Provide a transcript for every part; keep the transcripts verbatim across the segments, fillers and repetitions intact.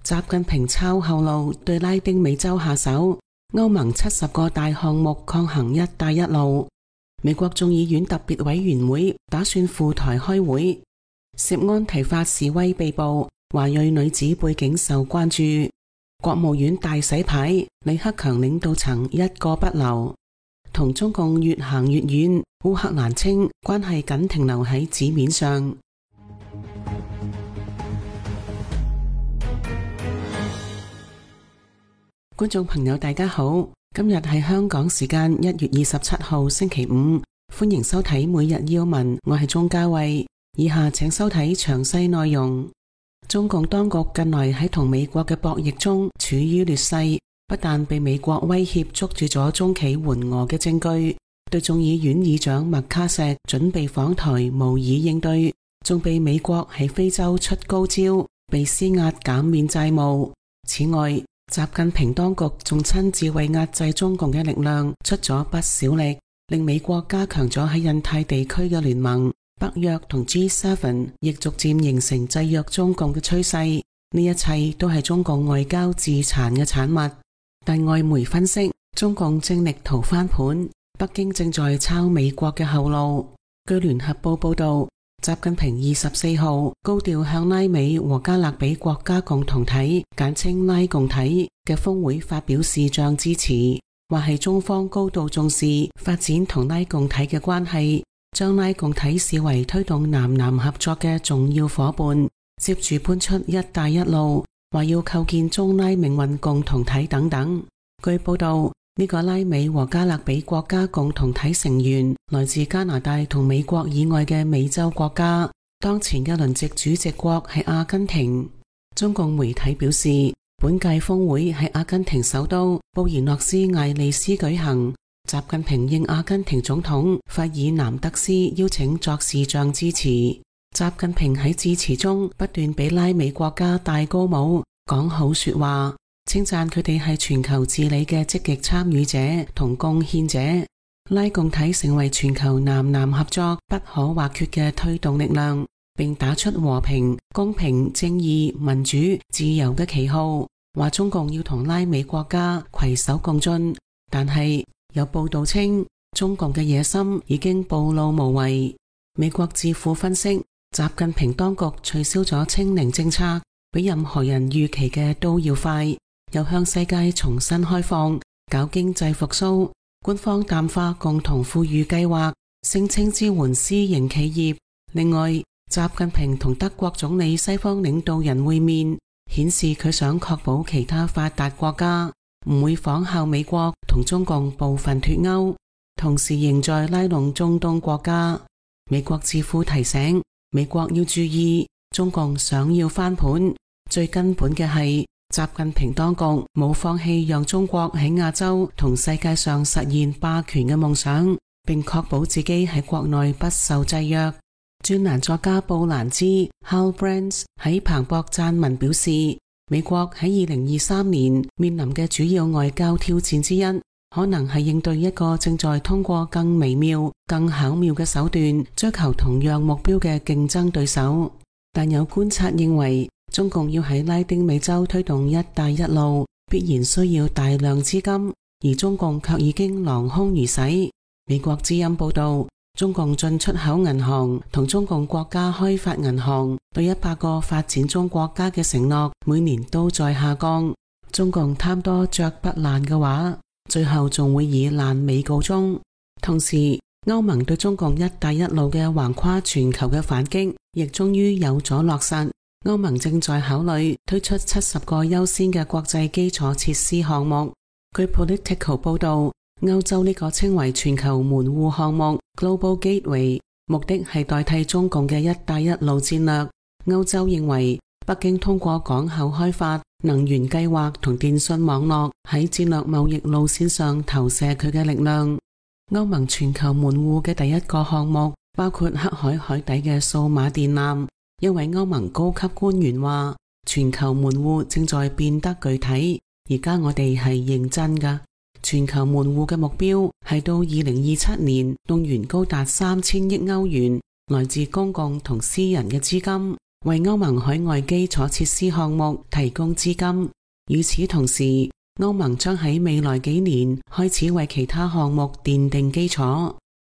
習近平抄後路對拉丁美洲下手，歐盟七十個大項目抗衡一帶一路。美國眾議院特別委員會打算赴台開會。涉安提法示威被捕，華裔女子背景受關注。國務院大洗牌，李克強領導層一個不留。同中共越行越遠，烏克蘭稱關係僅停留喺紙面上。觀眾朋友大家好，今日係香港時間一月二十七號星期五，歡迎收睇每日要聞，我係鍾嘉慧。以下請收睇詳細內容。中共當局近來喺同美國嘅博弈中處於劣勢，不但被美國威脅捉住咗中企援俄嘅證據，對眾議院議長麥卡錫準備訪台無以應對，仲被美國喺非洲出高招，被施壓減免債務。此外，習近平當局仲親自為壓制中共嘅力量出咗不少力，令美國加強咗喺印太地區嘅聯盟，北約同 G 七 亦逐漸形成制約中共嘅趨勢。呢一切都係中共外交自殘嘅產物。但外媒分析，中共正力圖翻盤，北京正在抄美國嘅後路。據聯合報報道，習近平二十四號高調向拉美和加勒比國家共同體簡稱拉共體嘅峰會發表視像支持，話係中方高度重視發展同拉共體嘅關係，將拉共體視為推動南南合作嘅重要夥伴。接住搬出一帶一路，話要構建中拉命運共同體等等。據報道，呢個拉美和加勒比國家共同體成員來自加拿大同美國以外嘅美洲國家，當前嘅輪值主席國係阿根廷。中共媒體表示，本屆峰會喺阿根廷首都布宜諾斯艾利斯舉行，習近平應阿根廷總統費爾南德斯邀請作視像支持。習近平喺致辭中不斷俾拉美國家戴高帽，講好說話，稱讚佢哋係全球治理嘅積極參與者同貢獻者。拉共體成為全球南南合作不可或缺嘅推動力量，並打出和平、公平、正義、民主、自由嘅旗號，話中共要同拉美國家攜手共進。但係有報道稱，中共嘅野心已經暴露無遺。美國智庫分析，習近平當局取消咗清零政策，比任何人預期嘅都要快，又向世界重新開放，搞經濟復甦。官方淡化共同富裕計劃，聲稱支援私營企業。另外，習近平同德國總理西方領導人會面，顯示佢想確保其他發達國家唔會仿效美國同中共部分脫鈎，同時仍在拉攏中東國家。美國智庫提醒，美國要注意，中共想要翻盤，最根本嘅係習近平當局冇放棄讓中國喺亞洲同世界上實現霸權嘅夢想，並確保自己喺國內不受制約。專欄作家布蘭茲 Hal Brands 喺彭博撰文表示，美國喺二零二三年面臨嘅主要外交挑戰之一，可能係應對一個正在通過更微妙、更巧妙嘅手段追求同樣目標嘅競爭對手。但有觀察認為，中共要喺拉丁美洲推動一帶一路，必然需要大量資金，而中共卻已經囊空而使。美國之音報道，中共進出口銀行同中共國家開發銀行對一百個發展中國家嘅承諾，每年都在下降。中共貪多嚼不爛嘅話，最後仲會以爛尾告終。同時，歐盟對中共一帶一路嘅橫跨全球嘅反擊，亦終於有咗落實。歐盟正在考慮推出七十個優先嘅國際基礎設施項目。據 Political 報道，歐洲呢個稱為全球門戶項目 Global Gateway， 目的係代替中共嘅一帶一路戰略。歐洲認為，北京通過港口開發、能源計劃同電信網絡喺戰略貿易路線上投射佢嘅力量。歐盟全球門戶嘅第一個項目包括黑海海底嘅數碼電纜。一位歐盟高級官員話，全球門戶正在變得具體，而家我哋係認真㗎。全球門戶嘅目標係到二零二七年動員高達三千億歐元來自公共同私人嘅資金， 為歐盟海外基礎設施項目提供資金。與此同時，歐盟將喺未來幾年開始為其他項目奠定基礎。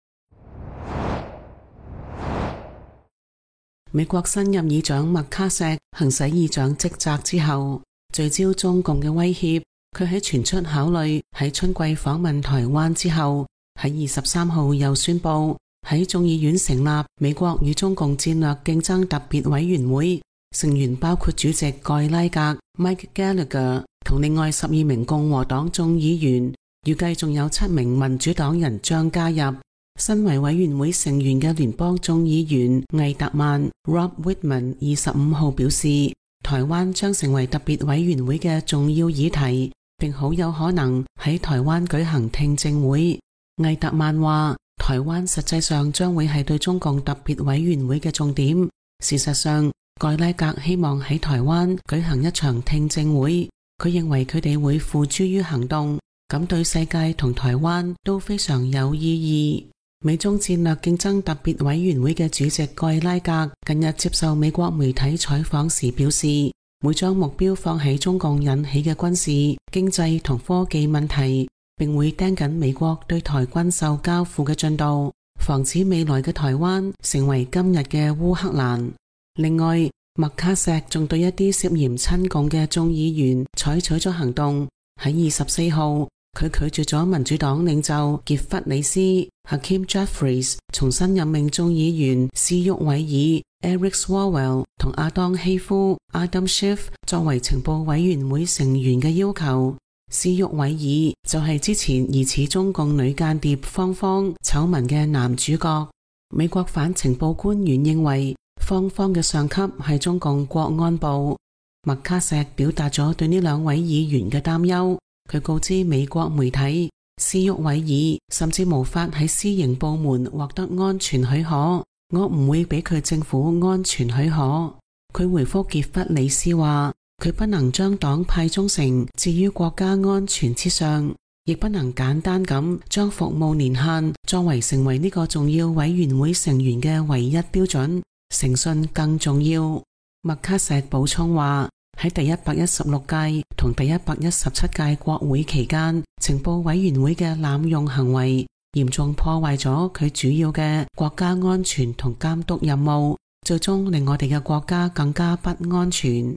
美國新任議長麥卡錫行使議長職責之後，聚焦中共嘅威脅。佢喺傳出考慮喺春季訪問台灣之後，喺二十三號又宣布喺眾議院成立美國與中共戰略競爭特別委員會，成員包括主席蓋拉格 Mike Gallagher 同另外十二名共和黨眾議員，預計仲有七名民主黨人將加入。身為委員會成員嘅聯邦眾議員魏特曼 Rob Wittman 二十五號表示，台灣將成為特別委員會嘅重要議題，並好有可能喺台灣舉行聽證會。魏特曼話，台灣實際上將會係對中共特別委員會嘅重點。事實上，蓋拉格希望喺台灣舉行一場聽證會，佢認為佢哋會付諸於行動，咁對世界同台灣都非常有意義。美中戰略競爭特別委員會嘅主席蓋拉格近日接受美國媒體採訪時表示，會將目標放喺中共引起嘅軍事、經濟同科技問題，並會盯緊美國對台軍售交付嘅進度，防止未來嘅台灣成為今日嘅烏克蘭。另外，麥卡錫仲對一啲涉嫌親共嘅眾議員採取咗行動。喺二十四號，佢拒絕咗民主黨領袖傑弗里斯 Hakeem Jeffries 重新任命眾議員斯沃維爾 Eric Swalwell 同阿當希夫 Adam Schiff 作為情報委員會成員嘅要求。斯沃維爾就係之前疑似中共女間諜芳芳醜聞嘅男主角。美國反情報官員認為芳芳嘅上級係中共國安部。麥卡錫表達咗對呢兩位議員嘅擔憂。佢告知美國媒體，斯沃維爾甚至無法喺私營部門獲得安全許可，我唔會俾佢政府安全許可。佢回覆傑弗里斯話，佢不能將黨派忠誠置於國家安全之上，亦不能簡單咁將服務年限作為成為呢個重要委員會成員嘅唯一標準，誠信更重要。麥卡錫補充話，喺第一百一十六屆同第一百一十七屆國會期間，情報委員會嘅濫用行為嚴重破壞咗佢主要嘅國家安全同監督任務，最終令我哋嘅國家更加不安全。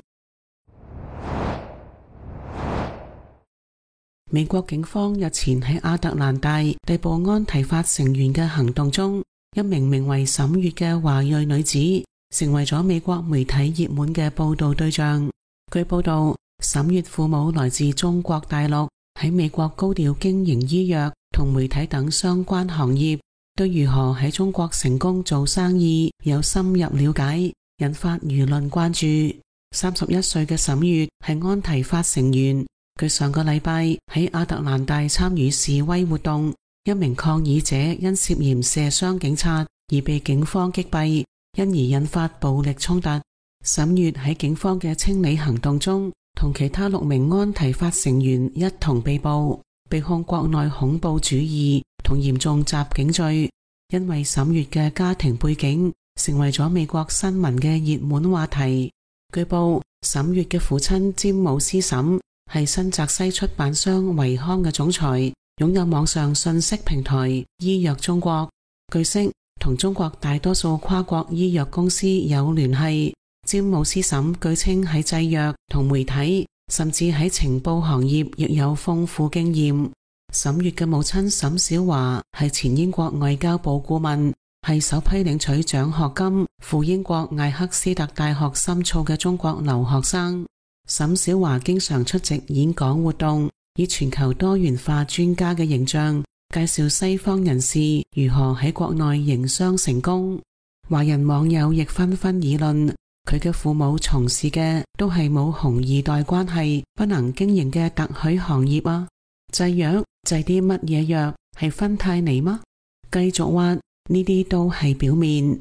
美國警方日前喺亞特蘭大逮捕安提法成員嘅行動中，一名名為沈月嘅華裔女子成為咗美國媒體熱門嘅報道對象。據報道，沈月父母來自中國大陸，喺美國高調經營醫藥同媒體等相關行業，對如何喺中國成功做生意有深入了解，引發輿論關注。三十一歲嘅沈月係安提法成員，佢上個禮拜喺亞特蘭大參與示威活動，一名抗議者因涉嫌射傷警察而被警方擊斃，因而引發暴力衝突。沈月喺警方嘅清理行動中，同其他六名安提法成員一同被捕，被控國內恐怖主義同嚴重襲警罪。因為沈月嘅家庭背景，成為咗美國新聞嘅熱門話題。據報，沈月嘅父親詹姆斯沈係新澤西出版商維康嘅總裁，擁有網上信息平台醫藥中國。據悉，同中國大多數跨國醫藥公司有聯繫。詹姆斯沈據稱喺製藥同媒體，甚至喺情報行業亦有豐富經驗。沈月嘅母親沈小華係前英國外交部顧問，係首批領取獎學金赴英國艾克斯特大學深造嘅中國留學生。沈小華經常出席演講活動，以全球多元化專家嘅形象介紹西方人士如何喺國內營商成功。華人網友亦紛紛議論，佢嘅父母從事嘅都係冇紅二代關係，不能經營嘅特許行業啊！製藥製啲乜嘢藥？係芬太尼嗎？繼續挖，呢啲都係表面。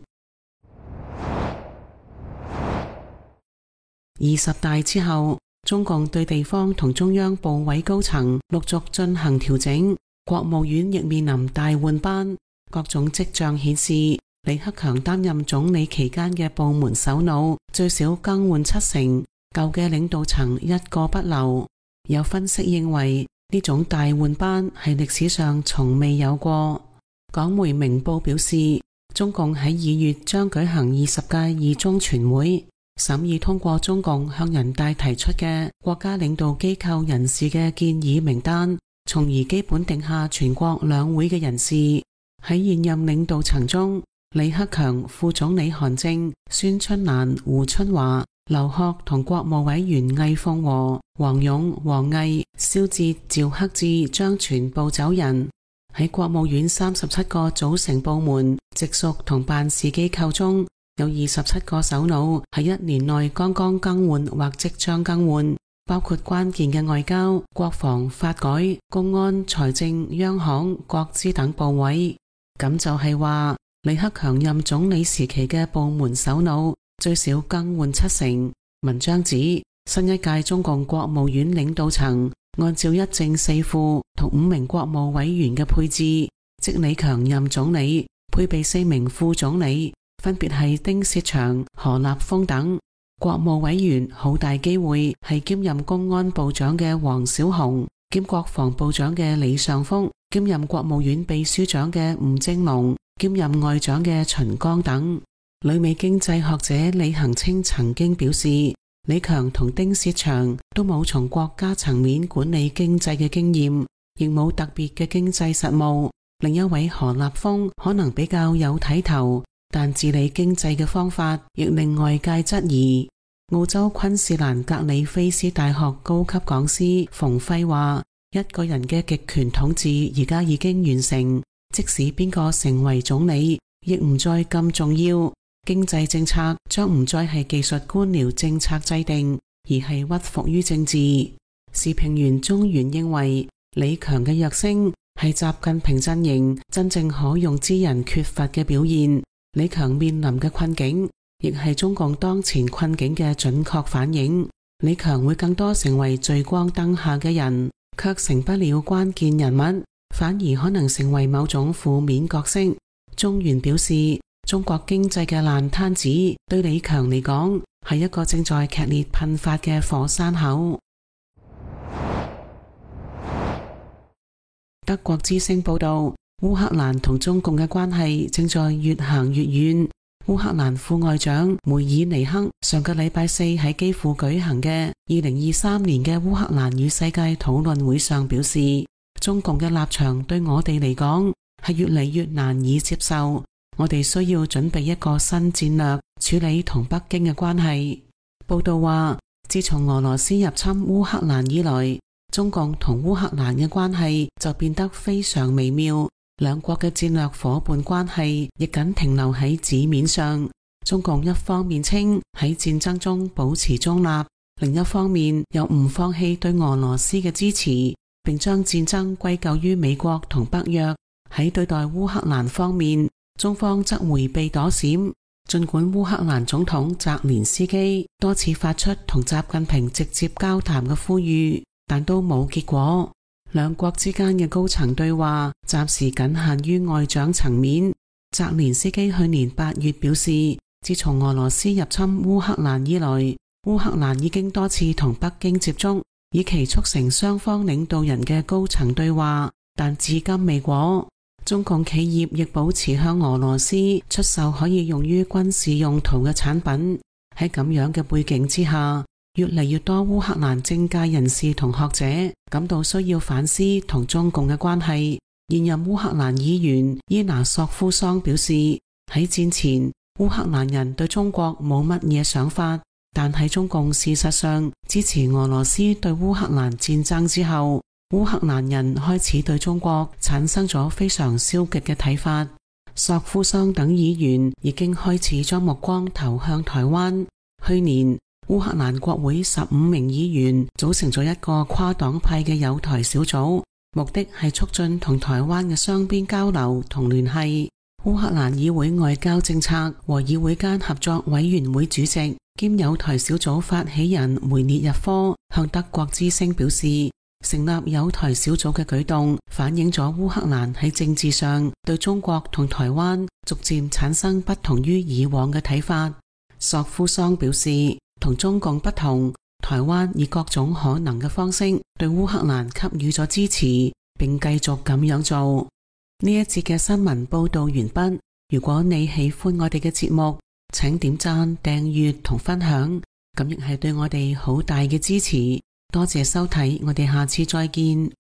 二十大之後，中共對地方同中央部委高層陸續進行調整，國務院亦面臨大換班，各種跡象顯示李克強擔任總理期間嘅部門首腦最少更換七成，舊嘅領導層一個不留。有分析認為，呢種大換班係歷史上從未有過。港媒明報表示，中共喺二月將舉行二十屆二中全會，審議通過中共向人大提出嘅國家領導機構人士嘅建議名單，從而基本定下全國兩會嘅人事。喺現任領導層中，李克強、副總理韓正、孫春蘭、胡春華、劉鶴同國務委員魏鳳和、王勇、王毅、肖捷、趙克志將全部走人。喺國務院三十七個組成部門、直屬同辦事機構中，有二十七個首腦喺一年內剛剛更換或即將更換，包括關鍵嘅外交、國防、發改、公安、財政、央行、國資等部委。咁就係話，李克強任總理時期嘅部門首腦最少更換七成。文章指，新一屆中共國務院領導層按照一正四副同五名國務委員嘅配置，即李強任總理，配備四名副總理，分別係丁薛祥、何立峰等。國務委員好大機會係兼任公安部長嘅王小洪，兼國防部長嘅李尚福，兼任國務院秘書長嘅吳政隆，兼任外長嘅秦剛等。旅美經濟學者李恒清曾經表示，李強同丁薛祥都冇從國家層面管理經濟嘅經驗，亦冇特別嘅經濟實務。另一位何立峰可能比較有睇頭，但治理經濟嘅方法亦令外界質疑。澳洲昆士蘭格里菲斯大學高級講師馮輝話，一個人嘅極權統治而家已經完成，即使邊個成為總理，亦唔再咁重要。經濟政策將唔再係技術官僚政策制定，而係屈服於政治。時評員中原認為，李強嘅躍升係習近平陣營真正可用之人缺乏嘅表現。李強面臨嘅困境，亦係中共當前困境嘅準確反映。李強會更多成為聚光燈下嘅人，卻成不了關鍵人物，反而可能成為某種負面角色。中原表示，中國經濟嘅爛攤子對李強嚟講係一個正在劇烈噴發嘅火山口。德國之聲報道，烏克蘭同中共嘅關係正在越行越遠。烏克蘭副外長梅爾尼克上個禮拜四喺基輔舉行嘅二零二三年嘅烏克蘭與世界討論會上表示，中共嘅立場對我哋嚟講係越嚟越難以接受。我哋需要準備一個新戰略處理同北京嘅關係。報道話，自從俄羅斯入侵烏克蘭以來，中共同烏克蘭嘅關係就變得非常微妙，兩國嘅戰略夥伴關係亦僅停留喺紙面上。中共一方面稱喺戰爭中保持中立，另一方面又唔放棄對俄羅斯嘅支持，並將戰爭歸咎於美國同北約。喺對待烏克蘭方面，中方則迴避躲閃，盡管烏克蘭總統澤連斯基多次發出同習近平直接交談嘅呼籲，但都冇結果。兩國之間嘅高層對話暫時僅限於外長層面。澤連斯基去年八月表示，自從俄羅斯入侵烏克蘭以來，烏克蘭已經多次同北京接觸，以期促成雙方領導人嘅高層對話，但至今未果。中共企業亦保持向俄羅斯出售可以用於軍事用途嘅產品。喺咁樣嘅背景之下，越嚟越多烏克蘭政界人士同學者感到需要反思同中共嘅關係。現任烏克蘭議員伊拿索夫桑表示，喺戰前烏克蘭人對中國冇乜嘢想法，但喺中共事實上支持俄羅斯對烏克蘭戰爭之後，烏克蘭人開始對中國產生咗非常消極嘅睇法。索夫桑等議員已經開始將目光投向台灣。去年，烏克蘭國會十五名議員組成咗一個跨黨派嘅友台小組，目的係促進同台灣嘅雙邊交流同聯繫。烏克蘭議會外交政策和議會間合作委員會主席兼友台小組發起人梅列日科向德國之聲表示， 成立友台小組嘅舉動反映咗烏克蘭喺政治上對中國同台灣逐漸產生不同於以往嘅睇法。索夫桑表示，同中共不同，台灣以各種可能嘅方式對烏克蘭給予咗支持，並繼續咁樣做。呢一節嘅新聞報道完畢。如果你喜歡我哋嘅節目，請點讚、訂閱同分享，咁亦係對我哋好大嘅支持。多謝收睇，我哋下次再見。